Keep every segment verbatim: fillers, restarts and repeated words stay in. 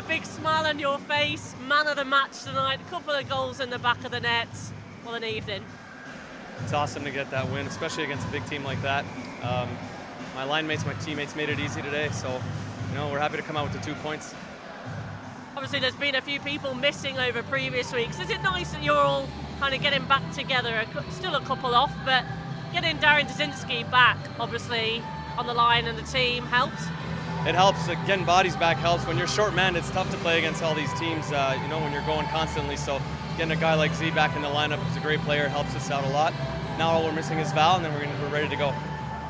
a big smile on your face, man of the match tonight, a couple of goals in the back of the net. What an evening. It's awesome to get that win, especially against a big team like that. Um, my line mates, my teammates made it easy today, so you know we're happy to come out with the two points. Obviously there's been a few people missing over previous weeks. Is it nice that you're all kind of getting back together? Still a couple off, but getting Darren Dzinski back, obviously, on the line and the team helps? It helps. Getting bodies back helps. When you're short-manned, it's tough to play against all these teams, uh, you know, when you're going constantly. So getting a guy like Z back in the lineup, who's a great player, helps us out a lot. Now all we're missing is Val, and then we're, gonna, we're ready to go.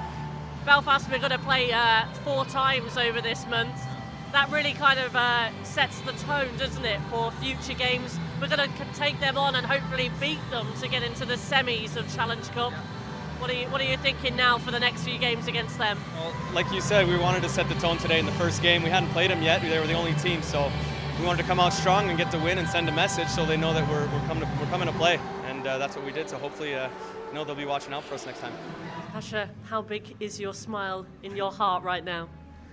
Belfast, we're going to play uh, four times over this month. That really kind of uh, sets the tone, doesn't it, for future games. We're going to take them on and hopefully beat them to get into the semis of Challenge Cup. What are you What are you thinking now for the next few games against them? Well, like you said, we wanted to set the tone today in the first game. We hadn't played them yet. They were the only team, so we wanted to come out strong and get the win and send a message so they know that we're we're coming to, we're coming to play, and uh, that's what we did. So hopefully, uh, you know, they'll be watching out for us next time. Pasha, how big is your smile in your heart right now?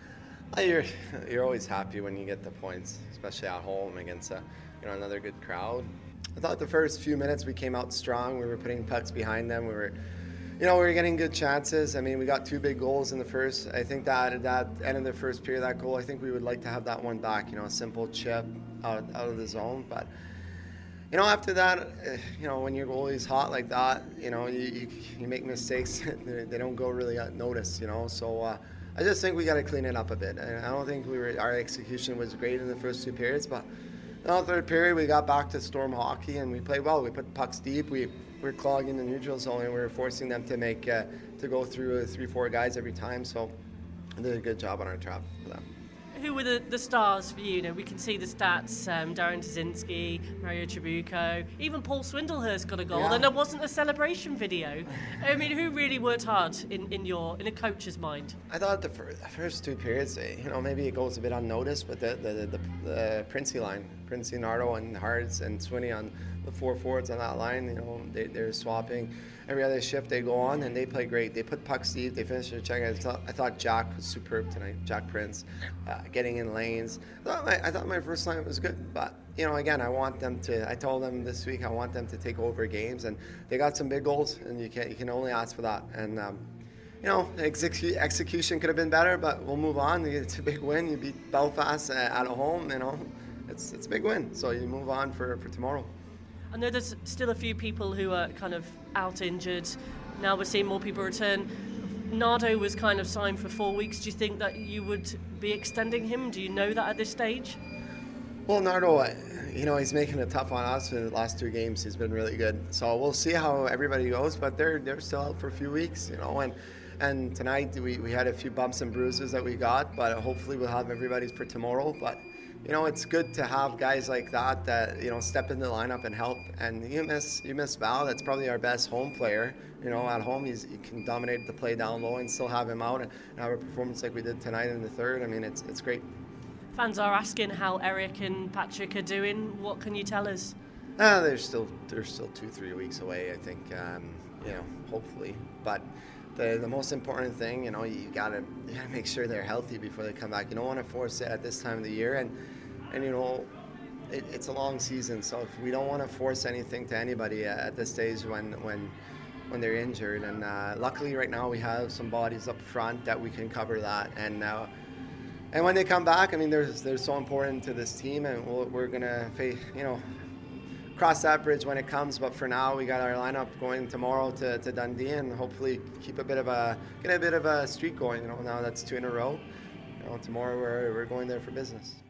Oh, you're you're always happy when you get the points, especially at home against a, you know, another good crowd. I thought the first few minutes we came out strong. We were putting pucks behind them. We were, you know, we were getting good chances. I mean, we got two big goals in the first. I think that at that end of the first period, that goal, I think we would like to have that one back. You know, a simple chip out out of the zone. But you know, after that, you know, when your goalie's hot like that, you know, you you, you make mistakes. They don't go really unnoticed. You know, so. Uh, I just think we got to clean it up a bit. And I don't think we were our execution was great in the first two periods, but in the third period we got back to storm hockey and we played well. We put pucks deep. We, we were clogging the neutral zone and we were forcing them to make uh, to go through uh, three, four guys every time. So we did a good job on our trap for them. Who were the, the stars for you? You know, we can see the stats, um, Darren Dzinski, Mario Trabuco, even Paul Swindlehurst got a goal, yeah. And there wasn't a celebration video. I mean, who really worked hard in, in your in a coach's mind? I thought the, fir- the first two periods, you know, maybe it goes a bit unnoticed, but the the, the, the, the Princey line, Princey, Nardo, and Hards and Swinney on the four forwards on that line, you know, they, they're swapping. Every other shift they go on and they play great. They put pucks deep. They finish their check. I thought, I thought Jack was superb tonight. Jack Prince, uh, getting in lanes. I thought, my, I thought my first line was good. But you know, again, I want them to. I told them this week I want them to take over games, and they got some big goals, and you can you can only ask for that. And um, you know, execu- execution could have been better, but we'll move on. It's a big win. You beat Belfast at home. You know, it's it's a big win. So you move on for, for tomorrow. I know there's still a few people who are kind of out injured. Now we're seeing more people return. Nardo was kind of signed for four weeks. Do you think that you would be extending him? Do you know that at this stage? Well, Nardo, you know, he's making it tough on us in the last two games. He's been really good. So we'll see how everybody goes, but they're they're still out for a few weeks, you know. And and tonight we, we had a few bumps and bruises that we got, but hopefully we'll have everybody's for tomorrow. But you know, it's good to have guys like that that, you know, step in the lineup and help. And you miss you miss Val. That's probably our best home player. You know, at home he's, he can dominate the play down low and still have him out and have a performance like we did tonight in the third. I mean, it's it's great. Fans are asking how Eric and Patrick are doing. What can you tell us? Uh, they're still they're still two three weeks away. I think. Um, you know, hopefully, but. The, the most important thing, you know, you gotta you gotta make sure they're healthy before they come back. You don't want to force it at this time of the year, and and you know, it, it's a long season. So if we don't want to force anything to anybody at this stage when when when they're injured, and uh, luckily right now we have some bodies up front that we can cover that, and uh, and when they come back, I mean, they're they're so important to this team, and we'll, we're gonna face, you know. Cross that bridge when it comes, but for now we got our lineup going tomorrow to, to Dundee and hopefully keep a bit of a get a bit of a streak going. You know, now that's two in a row. You know, tomorrow we're we're going there for business.